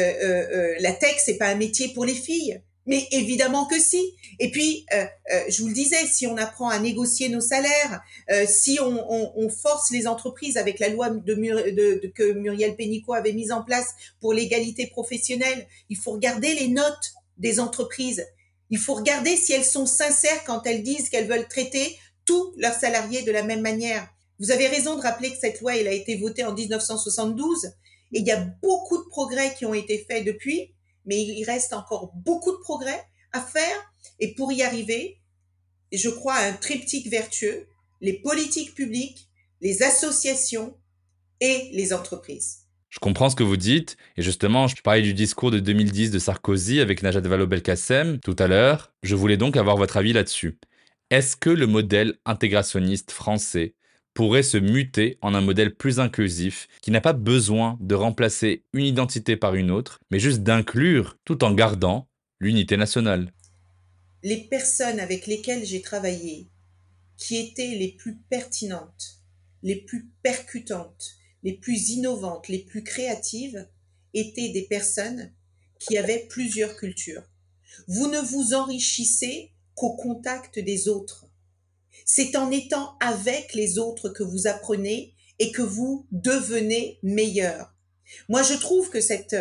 la tech, c'est pas un métier pour les filles. Mais évidemment que si. Et puis, je vous le disais, si on apprend à négocier nos salaires, si on force les entreprises avec la loi que Muriel Pénicaud avait mise en place pour l'égalité professionnelle, il faut regarder les notes des entreprises. Il faut regarder si elles sont sincères quand elles disent qu'elles veulent traiter tous leurs salariés de la même manière. Vous avez raison de rappeler que cette loi, elle a été votée en 1972 et il y a beaucoup de progrès qui ont été faits depuis, mais il reste encore beaucoup de progrès à faire. Et pour y arriver, je crois à un triptyque vertueux, les politiques publiques, les associations et les entreprises. Je comprends ce que vous dites, et justement, je parlais du discours de 2010 de Sarkozy avec Najat Vallaud-Belkacem tout à l'heure. Je voulais donc avoir votre avis là-dessus. Est-ce que le modèle intégrationniste français pourrait se muter en un modèle plus inclusif, qui n'a pas besoin de remplacer une identité par une autre, mais juste d'inclure tout en gardant l'unité nationale? Les personnes avec lesquelles j'ai travaillé, qui étaient les plus pertinentes, les plus percutantes, les plus innovantes, les plus créatives, étaient des personnes qui avaient plusieurs cultures. Vous ne vous enrichissez qu'au contact des autres. C'est en étant avec les autres que vous apprenez et que vous devenez meilleur. Moi, je trouve que cette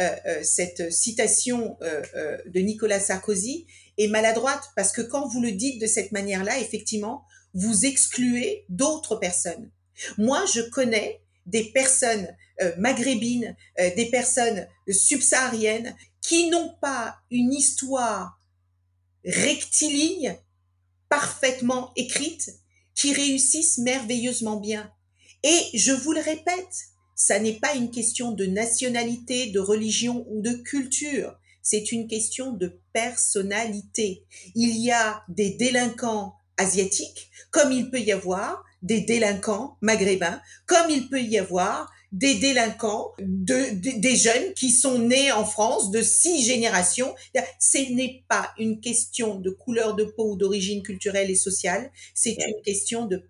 citation de Nicolas Sarkozy est maladroite parce que quand vous le dites de cette manière-là, effectivement, vous excluez d'autres personnes. Moi, je connais des personnes maghrébines, des personnes subsahariennes qui n'ont pas une histoire rectiligne, parfaitement écrite, qui réussissent merveilleusement bien. Et je vous le répète, ça n'est pas une question de nationalité, de religion ou de culture. C'est une question de personnalité. Il y a des délinquants asiatiques, comme il peut y avoir des délinquants maghrébins, comme il peut y avoir des délinquants, des jeunes qui sont nés en France de 6 générations. Ce n'est pas une question de couleur de peau ou d'origine culturelle et sociale, c'est une question de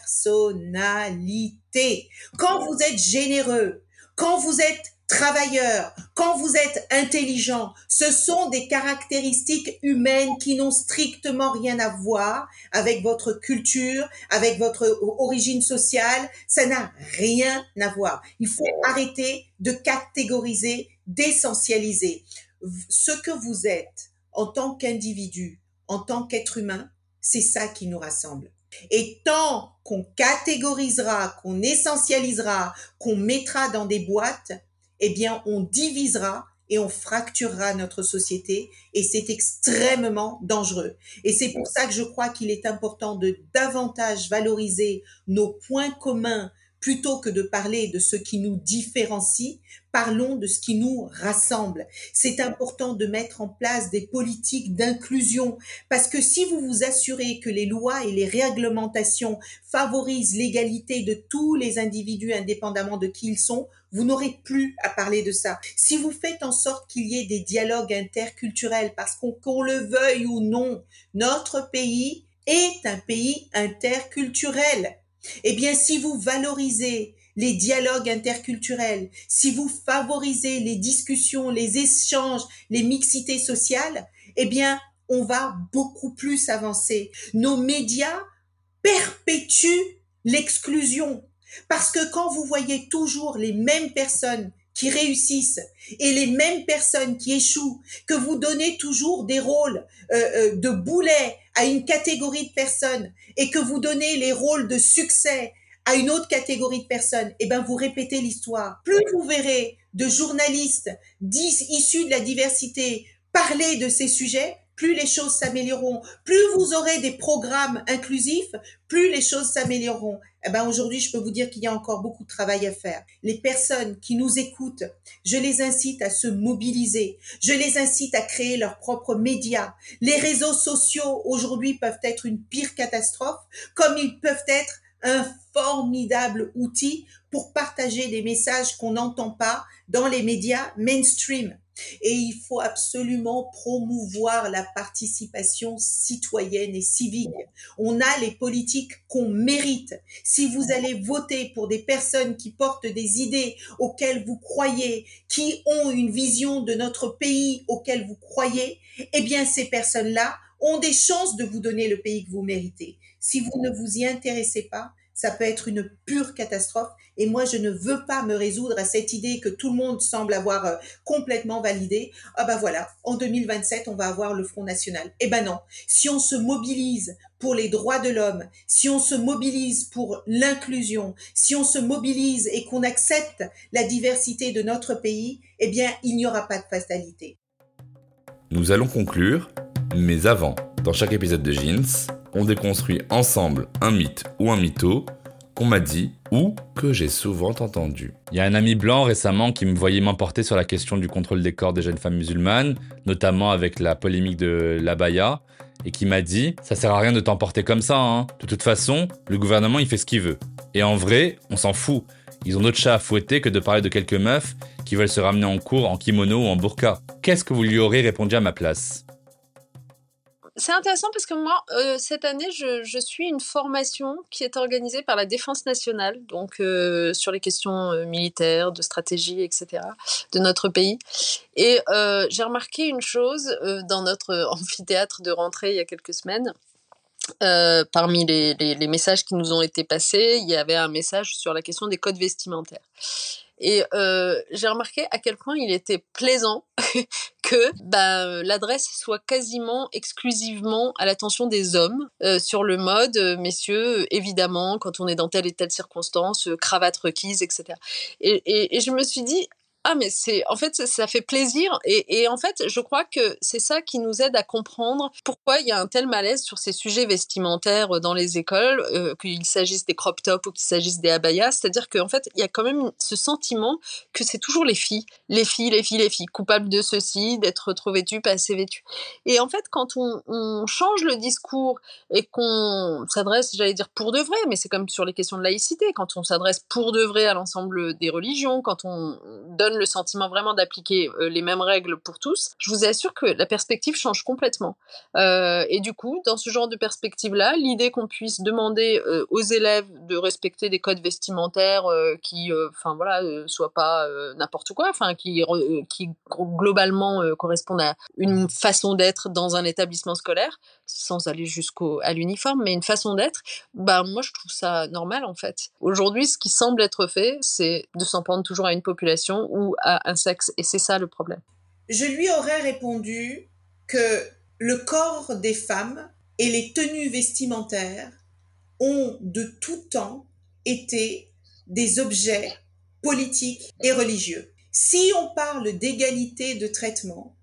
personnalité. Quand vous êtes généreux, quand vous êtes travailleur, quand vous êtes intelligent, ce sont des caractéristiques humaines qui n'ont strictement rien à voir avec votre culture, avec votre origine sociale. Ça n'a rien à voir. Il faut arrêter de catégoriser, d'essentialiser. Ce que vous êtes en tant qu'individu, en tant qu'être humain, c'est ça qui nous rassemble. Et tant qu'on catégorisera, qu'on essentialisera, qu'on mettra dans des boîtes, eh bien, on divisera et on fracturera notre société et c'est extrêmement dangereux. Et c'est pour ça que je crois qu'il est important de davantage valoriser nos points communs plutôt que de parler de ce qui nous différencie. Parlons de ce qui nous rassemble. C'est important de mettre en place des politiques d'inclusion parce que si vous vous assurez que les lois et les réglementations favorisent l'égalité de tous les individus indépendamment de qui ils sont, vous n'aurez plus à parler de ça. Si vous faites en sorte qu'il y ait des dialogues interculturels, parce qu'on le veuille ou non, notre pays est un pays interculturel. Eh bien, si vous valorisez les dialogues interculturels, si vous favorisez les discussions, les échanges, les mixités sociales, eh bien, on va beaucoup plus avancer. Nos médias perpétuent l'exclusion. Parce que quand vous voyez toujours les mêmes personnes qui réussissent et les mêmes personnes qui échouent, que vous donnez toujours des rôles de boulets à une catégorie de personnes et que vous donnez les rôles de succès à une autre catégorie de personnes, eh ben vous répétez l'histoire. Plus vous verrez de journalistes issus de la diversité parler de ces sujets, plus les choses s'amélioreront. Plus vous aurez des programmes inclusifs, plus les choses s'amélioreront. Eh ben aujourd'hui, je peux vous dire qu'il y a encore beaucoup de travail à faire. Les personnes qui nous écoutent, je les incite à se mobiliser. Je les incite à créer leurs propres médias. Les réseaux sociaux aujourd'hui peuvent être une pire catastrophe, comme ils peuvent être un formidable outil pour partager des messages qu'on n'entend pas dans les médias mainstream. Et il faut absolument promouvoir la participation citoyenne et civique. On a les politiques qu'on mérite. Si vous allez voter pour des personnes qui portent des idées auxquelles vous croyez, qui ont une vision de notre pays auquel vous croyez, eh bien ces personnes-là ont des chances de vous donner le pays que vous méritez. Si vous ne vous y intéressez pas, ça peut être une pure catastrophe. Et moi, je ne veux pas me résoudre à cette idée que tout le monde semble avoir complètement validée. Ah ben voilà, en 2027, on va avoir le Front National. Eh ben non, si on se mobilise pour les droits de l'homme, si on se mobilise pour l'inclusion, si on se mobilise et qu'on accepte la diversité de notre pays, eh bien, il n'y aura pas de fatalité. Nous allons conclure, mais avant, dans chaque épisode de Jeans, on déconstruit ensemble un mythe ou un mytho qu'on m'a dit ou que j'ai souvent entendu. Il y a un ami blanc récemment qui me voyait m'emporter sur la question du contrôle des corps des jeunes femmes musulmanes, notamment avec la polémique de l'abaya, et qui m'a dit « ça sert à rien de t'emporter comme ça, hein. De toute façon, le gouvernement il fait ce qu'il veut. » Et en vrai, on s'en fout. Ils ont d'autres chats à fouetter que de parler de quelques meufs qui veulent se ramener en cours en kimono ou en burqa. Qu'est-ce que vous lui aurez répondu à ma place ? C'est intéressant parce que moi, cette année, je suis une formation qui est organisée par la Défense nationale, donc sur les questions militaires, de stratégie, etc., de notre pays. Et j'ai remarqué une chose dans notre amphithéâtre de rentrée il y a quelques semaines, parmi les messages qui nous ont été passés, il y avait un message sur la question des codes vestimentaires. Et j'ai remarqué à quel point il était plaisant que l'adresse soit quasiment exclusivement à l'attention des hommes sur le mode, messieurs, évidemment, quand on est dans telle et telle circonstance, cravate requise, etc. Et je me suis dit, ah mais en fait ça fait plaisir et en fait je crois que c'est ça qui nous aide à comprendre pourquoi il y a un tel malaise sur ces sujets vestimentaires dans les écoles, qu'il s'agisse des crop tops ou qu'il s'agisse des abayas, c'est-à-dire qu'en fait il y a quand même ce sentiment que c'est toujours les filles coupables de ceci, d'être trop vêtues, pas assez vêtues. Et en fait quand on change le discours et qu'on s'adresse, j'allais dire pour de vrai, mais c'est comme sur les questions de laïcité, quand on s'adresse pour de vrai à l'ensemble des religions, quand on donne le sentiment vraiment d'appliquer les mêmes règles pour tous, je vous assure que la perspective change complètement. Et du coup, dans ce genre de perspective-là, l'idée qu'on puisse demander aux élèves de respecter des codes vestimentaires qui, soient pas n'importe quoi, qui globalement correspondent à une façon d'être dans un établissement scolaire, sans aller jusqu'à l'uniforme, mais une façon d'être, moi je trouve ça normal en fait. Aujourd'hui, ce qui semble être fait, c'est de s'en prendre toujours à une population ou à un sexe, et c'est ça le problème. Je lui aurais répondu que le corps des femmes et les tenues vestimentaires ont de tout temps été des objets politiques et religieux. Si on parle d'égalité de traitement,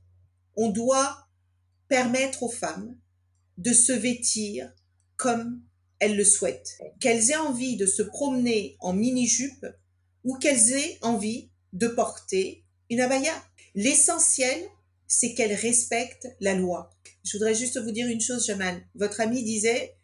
on doit permettre aux femmes de se vêtir comme elles le souhaitent. Qu'elles aient envie de se promener en mini-jupe ou qu'elles aient envie de porter une abaya. L'essentiel, c'est qu'elles respectent la loi. Je voudrais juste vous dire une chose, Jamal. Votre ami disait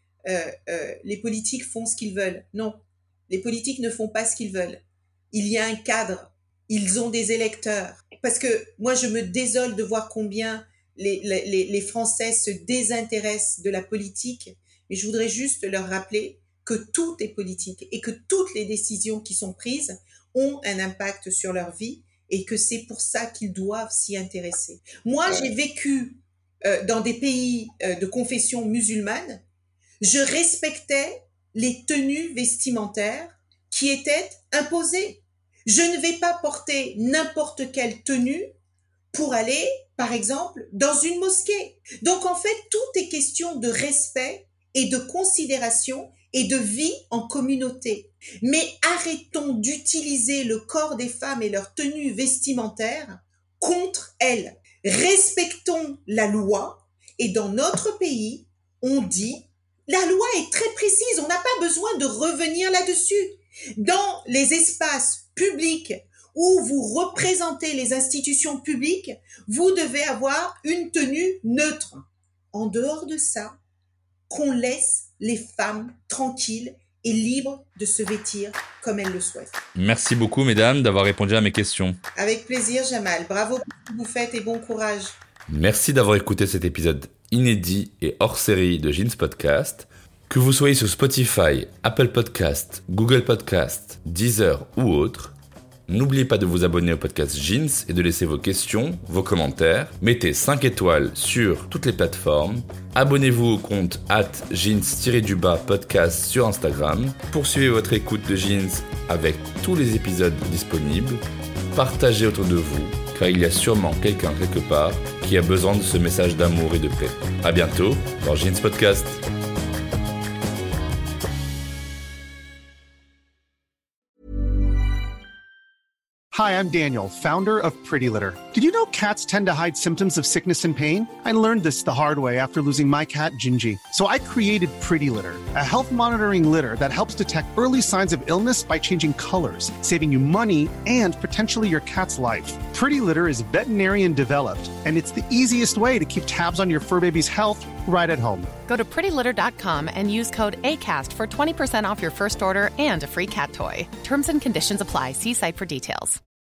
les politiques font ce qu'ils veulent. Non, les politiques ne font pas ce qu'ils veulent. Il y a un cadre. Ils ont des électeurs. Parce que moi, je me désole de voir combien les Français se désintéressent de la politique. Mais je voudrais juste leur rappeler que tout est politique et que toutes les décisions qui sont prises ont un impact sur leur vie et que c'est pour ça qu'ils doivent s'y intéresser. Moi, j'ai vécu dans des pays de confession musulmane. Je respectais les tenues vestimentaires qui étaient imposées. Je ne vais pas porter n'importe quelle tenue pour aller, par exemple, dans une mosquée. Donc, en fait, tout est question de respect et de considération et de vie en communauté. Mais arrêtons d'utiliser le corps des femmes et leur tenue vestimentaire contre elles. Respectons la loi et dans notre pays, on dit la loi est très précise, on n'a pas besoin de revenir là-dessus. Dans les espaces publics où vous représentez les institutions publiques, vous devez avoir une tenue neutre. En dehors de ça, qu'on laisse les femmes tranquilles et libres de se vêtir comme elles le souhaitent. Merci beaucoup, mesdames, d'avoir répondu à mes questions. Avec plaisir, Jamal. Bravo pour ce que vous faites et bon courage. Merci d'avoir écouté cet épisode inédit et hors série de Jeans Podcast. Que vous soyez sur Spotify, Apple Podcast, Google Podcast, Deezer ou autre, n'oubliez pas de vous abonner au podcast Jeans et de laisser vos questions, vos commentaires. Mettez 5 étoiles sur toutes les plateformes. Abonnez-vous au compte @jeans-podcast sur Instagram. Poursuivez votre écoute de Jeans avec tous les épisodes disponibles. Partagez autour de vous, car il y a sûrement quelqu'un quelque part qui a besoin de ce message d'amour et de paix. À bientôt dans Jeans Podcast. Hi, I'm Daniel, founder of Pretty Litter. Did you know cats tend to hide symptoms of sickness and pain? I learned this the hard way after losing my cat, Gingy. So I created Pretty Litter, a health monitoring litter that helps detect early signs of illness by changing colors, saving you money and potentially your cat's life. Pretty Litter is veterinarian developed, and it's the easiest way to keep tabs on your fur baby's health right at home. Go to prettylitter.com and use code ACAST for 20% off your first order and a free cat toy. Terms and conditions apply. See site for details.